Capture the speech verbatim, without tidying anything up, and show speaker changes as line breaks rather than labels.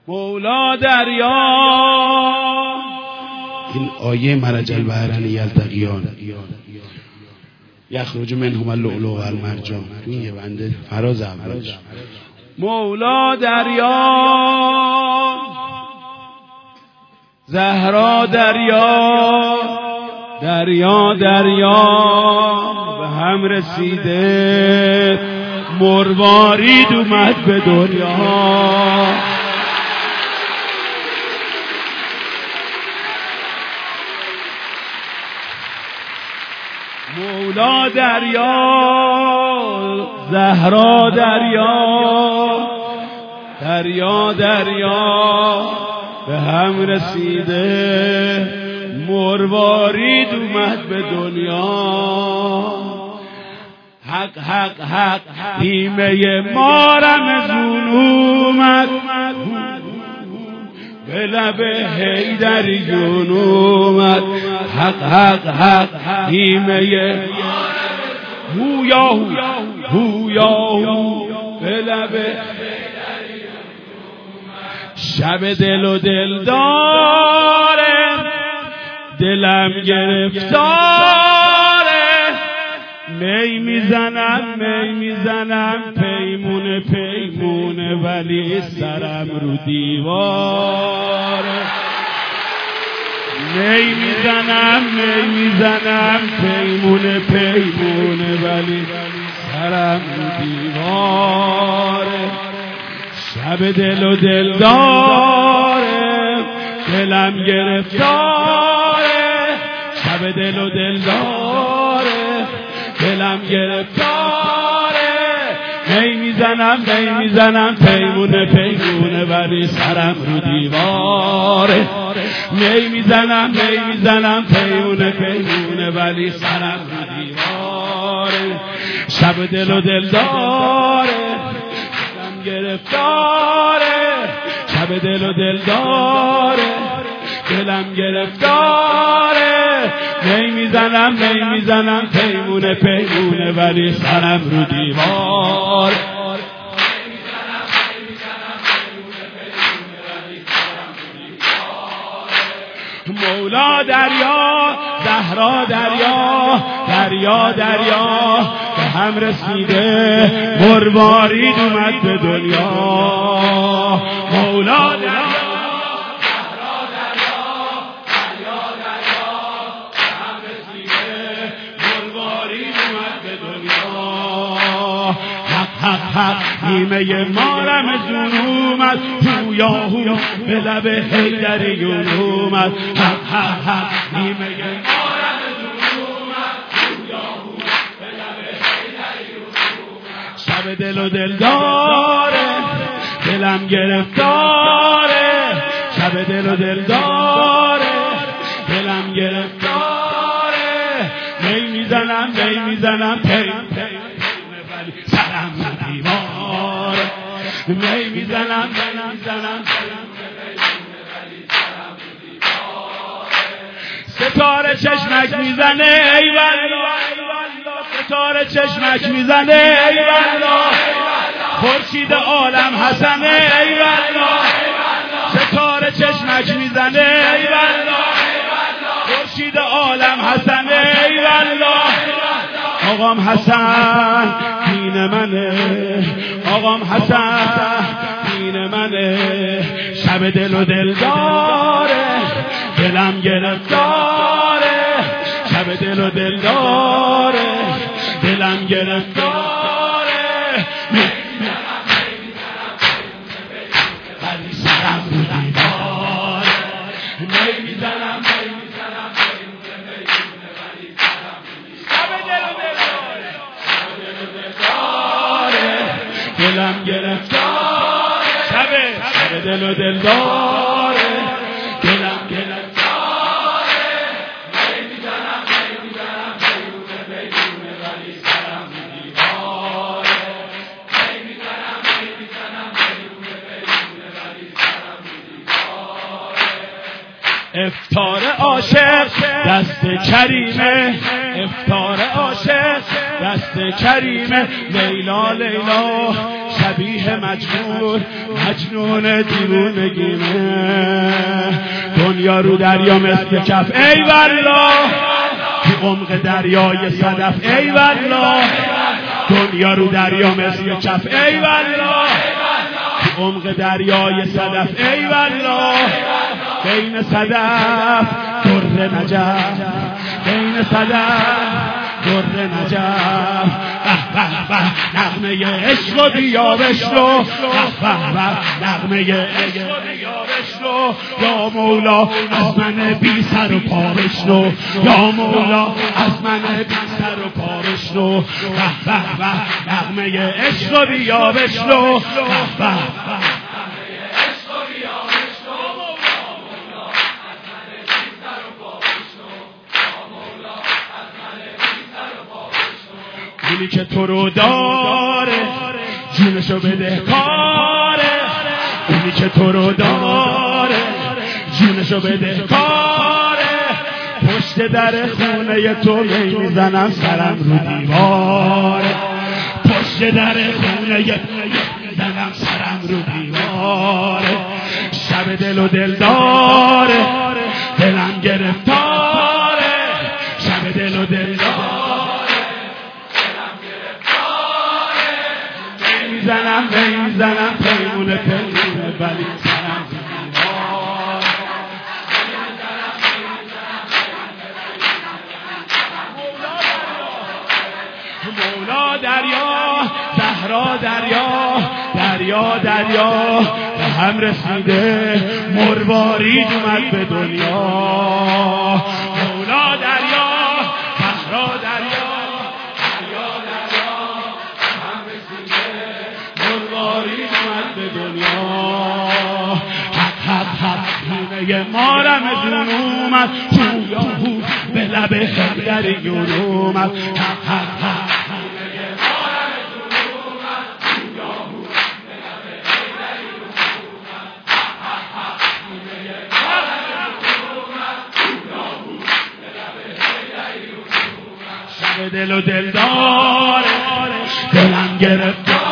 مولا دریا.
این آیه مرج البحرین یلتقیان یخرج منهما اللؤلؤ والمرجان این یه بنده فراز اولش.
مولا دریا، زهرا دریا، دریا دریا به هم رسیده، مروارید اومد به دنیا. مولا دریا، زهرا دریا، دریا دریا به هم رسیده، مروارید اومد به دنیا. حق حق حق هیمه ما رمزون اومد، به لب حیدریون اومد. حق حق حق هیمه هویا هویا هو به لب شب دل و دل داره، دلم گرفتاره، می میزنم می میزنم پیمونه پیمونه ولی سرم رو دیواره. می میزنم می میزنم پیمونه پیمونه ولی سرم رو دیواره. شب دل و دل داره، دلم گرفتاره، شب دل و دل داره، دلم گرفتاره. می میزنم می میزنم پیمونه پیمونه ولی سرم رو دیواره. می میزنم می میزنم پیمونه پیمونه ولی سرم رو دیواره. شب دل و دل داره، دلم گرفتاره، شب دل و دل داره، دلم گرفتاره. می میزنم می میزنم پیمونه پیمونه ولی سرم رو دیوار. مولا دریا، زهرا دریا، دریا دریا به هم رسیده، مروارید اومد به دنیا. مولا دریا، حق حق نیمه ما رمزون اومد، هویا هو به لب حیدریون اومد. حق حق حق نیمه ما رمزون اومد، هویا هو به لب حیدریون اومد. شب دل و دل داره، دلم گرفتاره، شب دل و دل داره، دلم گرفتاره. می میزنم می میزنم پی سرم رو دیوار. می میزنم می میزنم ستاره چشمک میزنه ای والله، ستاره چشمک میزنه ای والله، خورشید عالم حسنه ای والله، ستاره چشمک میزنه ای والله، خورشید عالم حسنه ای والله. آقام حسن دین منه، آقام حسن دین منه. شب دل و دل داره، دلم گرفتاره، شب دل و دل داره، دلم گرفتاره. ولی سرم رو دیواره. می میزنم دلم گرفتاره، شب شب دل و دل داره، دلم گرفتاره. می میزنم می میزنم پیمونه پیمونه ولی سرم رو دیواره. می میزنم می میزنم پیمونه پیمونه ولی سرم رو دیواره. افطار عاشق دست کریمه، افطار عاشق دست کریم لیلا لیلا شبیه مجنون مجنون دیوونگیمه دنیا رو دریا مثل کف ای والله تو عمق دریای صدف ای والله دنیا رو دریا مثل کف ای والله تو عمق دریای صدف ای والله بین صدف در نجف بین صدف در نجف به به به نغمه عشق و بیا بشنو به به به نغمه عشق و بیا بشنو یا مولا از من بی سر و پا بشنو یا مولا از من بی سر و پا بشنو به به به نغمه عشق و بیا بشنو به به اونی که تو رو داره جونشو بده کاره اونی که تو رو داره جونشو بده کاره پشت در خونه تو می میزنم سرم رو دیواره پشت در خونه میزنم سرم رو دیواره شب دل و دل داره دلم گرفتاره شب دل و دل داره میزنم میزنم پیمونه پیمونه ولی سرم مولا دریا زهرا دریا دریا دریا به هم رسیده مروارید اومد به دنیا مولا دریا زهرا دریا دریا دریا به هم رسیده مروارید اومد به دنیا حق حق حق خونه مارم جون اومد جویا هو به لب خیدریون اومد حق حق حق دل و دل داره دلم گرفت